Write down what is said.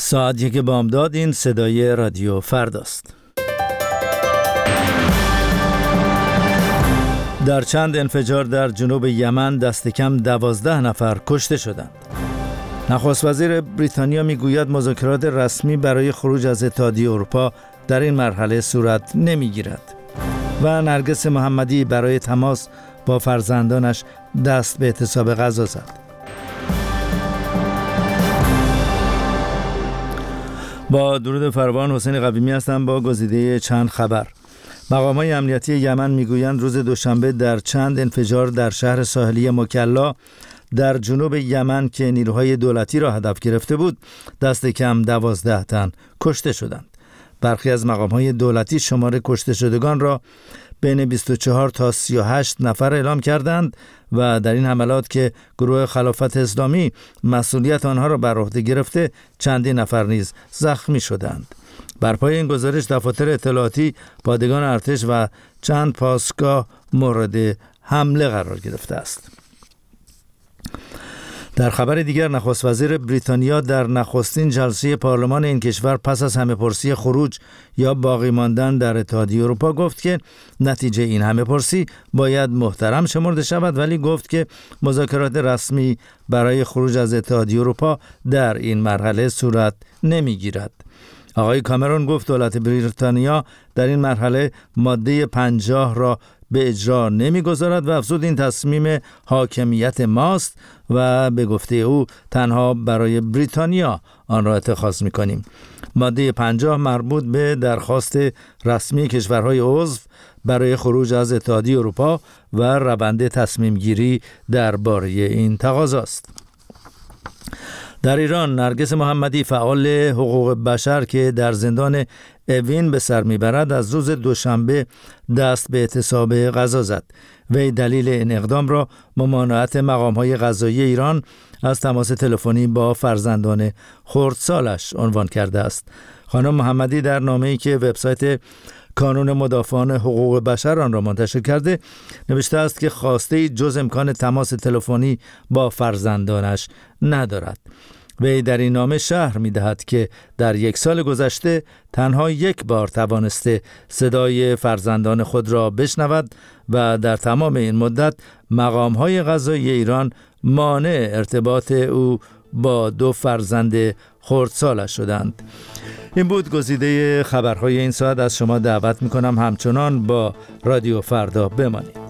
ساعت 1 بامداد. این صدای رادیو فرداست. در چند انفجار در جنوب یمن دست کم 12 نفر کشته شدند. نخست وزیر بریتانیا میگوید مذاکرات رسمی برای خروج از اتحادیه اروپا در این مرحله صورت نمیگیرد. و نرگس محمدی برای تماس با فرزندانش دست به اعتصاب غذا زد. با درود فراوان، حسین قویمی هستم با گزیده چند خبر. مقام‌های امنیتی یمن میگویند روز دوشنبه در چند انفجار در شهر ساحلی مکلا در جنوب یمن که نیروهای دولتی را هدف گرفته بود، دست کم 12 تن کشته شدند. برخی از مقام‌های دولتی شمار کشته شدگان را بین 24 تا 38 نفر اعلام کردند و در این حملات که گروه خلافت اسلامی مسئولیت آنها را بر عهده گرفته، چندین نفر نیز زخمی شدند. بر پای این گزارش دفاتر اطلاعاتی، پادگان ارتش و چند پاسگاه مورد حمله قرار گرفته است. در خبر دیگر، نخست وزیر بریتانیا در نخستین جلسه پارلمان این کشور پس از همه‌پرسی خروج یا باقی ماندن در اتحادیه اروپا گفت که نتیجه این همه‌پرسی باید محترم شمرده شود، ولی گفت که مذاکرات رسمی برای خروج از اتحادیه اروپا در این مرحله صورت نمیگیرد. آقای کامرون گفت دولت بریتانیا در این مرحله ماده 50 را به اجرا نمیگذارد و افزود این تصمیم حاکمیت ماست و به گفته او تنها برای بریتانیا آن را اتخاذ میکنیم. ماده 50 مربوط به درخواست رسمی کشورهای عضو برای خروج از اتحادیه اروپا و روند تصمیم گیری درباره این تقاضاست. در ایران، نرگس محمدی فعال حقوق بشر که در زندان اوین به سر میبرد، از روز دوشنبه دست به اعتصاب غذا زد. وی دلیل این اقدام را ممانعت مقام‌های قضایی ایران از تماس تلفنی با فرزندان خردسالش عنوان کرده است. خانم محمدی در نامه‌ای که وبسایت کانون مدافعان حقوق بشر آن را منتشر کرده نوشته است که خواسته جز امکان تماس تلفنی با فرزندانش ندارد. وی در این نامه شرح می‌دهد که در 1 سال گذشته تنها 1 بار توانسته صدای فرزندان خود را بشنود و در تمام این مدت مقام‌های قضایی ایران مانع ارتباط او با 2 فرزند خردسالش شدند. این بود گزیده خبرهای این ساعت. از شما دعوت می‌کنم همچنان با رادیو فردا بمانید.